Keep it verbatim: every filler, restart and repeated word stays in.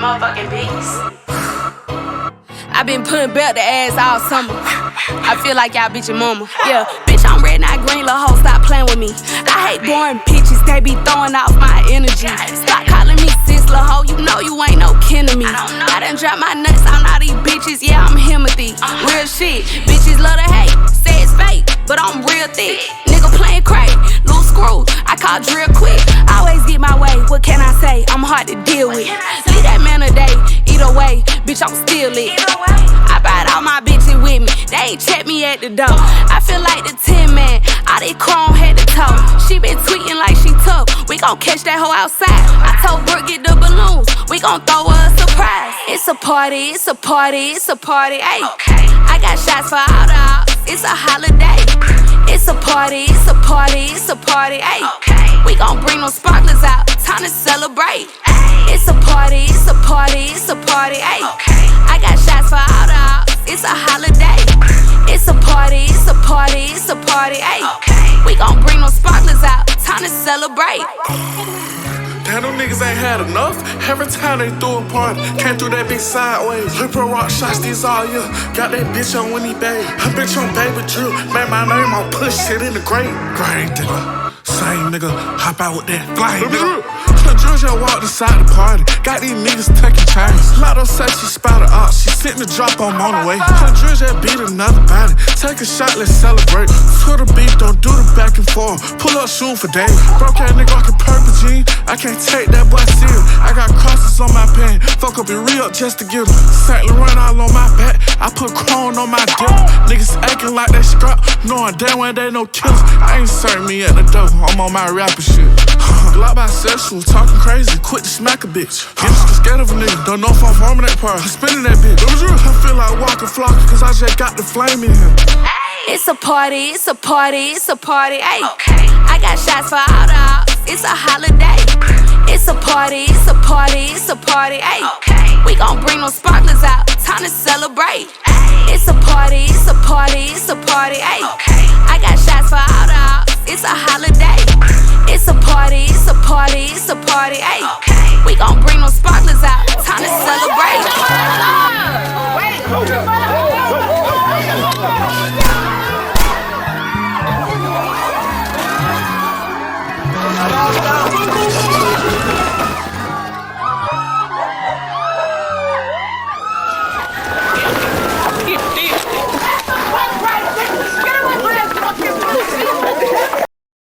motherfucking beast. I been putting belt to ass all summer. I feel like y'all bitch your mama. Yeah, bitch, I'm red, not green, lil' hoe, stop playing with me. I hate boring bitches, they be throwing off my energy. Stop calling me sis, lil' hoe, you know you ain't no kin to me. I done dropped my nuts on all these bitches, yeah, I'm Timothy. Real shit, bitches love to hate, say it's fake, but I'm real thick. Nigga playing crack, loose screws, I call drill quick. Always get my way, what can I say? I'm hard to deal with. Leave that man a day, either way, bitch, I'm still lit. I brought all my bitches with me, they ain't check me at the door. I feel like the Tin Man, all they chrome head to toe. She been tweeting like she tough, we gon' catch that hoe outside. I told Brooke get the balloons, we gon' throw her a surprise. It's a party, it's a party, it's a party, ayy. I got shots for all the ops, it's a holiday. It's a party, it's a party, it's a party, ayy. We gon' bring those sparklers out, time to celebrate. It's a party, it's a party, it's a party, ayy. I got shots for all the ops, it's a holiday. It's a party, it's a party, it's a party, ayy. We gon' bring those sparklers out, time to celebrate. Damn, them niggas ain't had enough. Every time they threw a party, came through that bitch sideways. Lip her rock shots these all year. Got that bitch on Winnie Bay. Her bitch on Baby Drill. Made my name on push shit in the grave. Great nigga. Same nigga. Hop out with that flame nigga. The Drill just walked inside the party. Got these niggas taking chains. Lotto said she spotted up. She sent the drop on on the way. The Drill just beat another body. Take a shot, let's celebrate. To the beat, don't do the back and forth. Pull up, shoot for days. Broke that nigga like a purple jean. I can't take that boy serious. I got crosses on my pen. Fuck up and re-up just to get them. Saint Laurent all on my back. I put chrome on my dip. Niggas acting like they scrap. Knowing damn well they no killers. I ain't serving me at the door. I'm on my rapper shit. Glock bisexual, talking crazy. Quit to smack a bitch. I'm just scared of a nigga. Don't know if I'm farming that part. I'm spinning that bitch. I feel like walking flock. Cause I just got the flame in him. It's a party, it's a party, it's a party, ayy. I got shots for all the ops, it's a holiday. It's a party, it's a party, it's a party, ayy. We gon' bring those sparklers out, time to celebrate. It's a party, it's a party, it's a party, ayy. I got shots for all the ops, it's a holiday. It's a party, it's a party, it's a party, ayy. We gon' bring those sparklers out, time to celebrate.